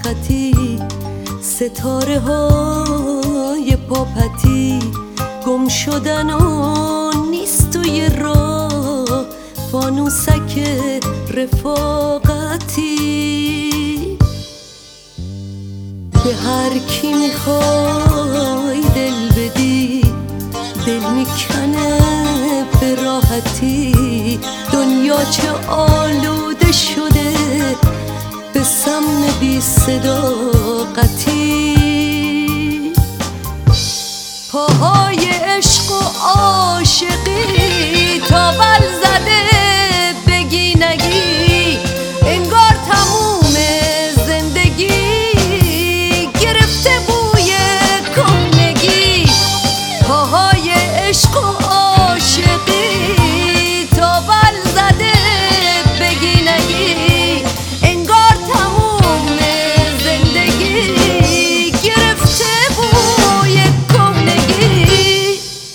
خطی، ستاره های پاپتی گم شدن و نیست توی راه، فانوسک رفاقتی. به هر کی میخوای دل بدی، دل میکنه به راحتی. دنیا چه آلوده شده به سم بی صداقتی. پاهای عشق و عاشقی تاول زده بگی نگی، انگار تموم زندگی گرفته بوی کهنگی. پاهای عشق و عاشقی تاول زده بگی نگی، انگار تموم زندگی گرفته بوی کهنگی.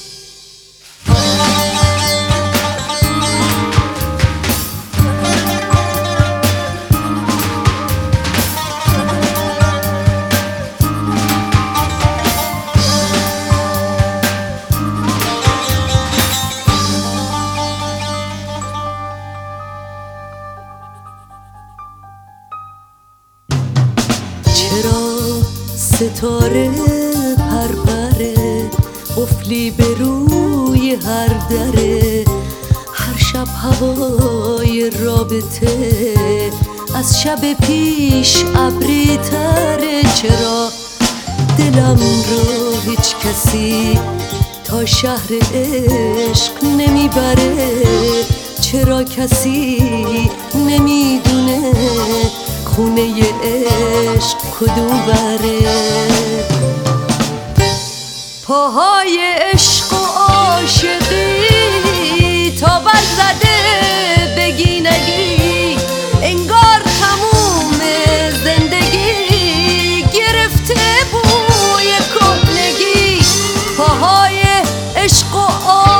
چرا ستاره پرپره قفلی به روی هر دره؟ هر شب هوای رابطه از شب پیش ابری تره. چرا دلم رو هیچ کسی تا شهر عشق نمیبره؟ چرا کسی نمیدونه خونه عشق کدوم بره؟ پاهای عشق و عاشقی تاول زده بگی نگی، انگار تموم زندگی گرفته بوی کهنگی. پاهای عشق و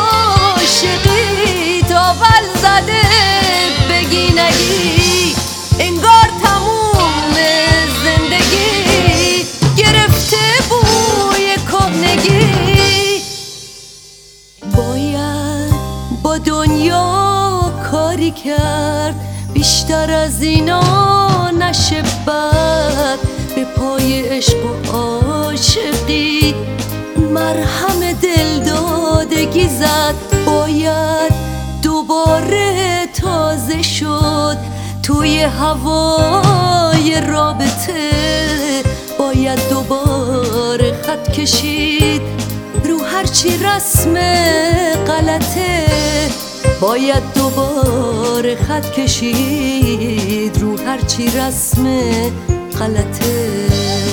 عاشقی تاول زده بگی نگی، انگار تموم زندگی گرفته بوی کهنگی. باید با دنیا کاری کرد بیشتر از اینا نشه بد. به پای عشق و عاشقی مرهم دل دادگی زد. باید دوباره تازه شد توی هوای رابطه. باید دوباره خط کشید رو هرچی رسم غلطه. باید دوباره خط کشید رو هرچی رسم غلطه.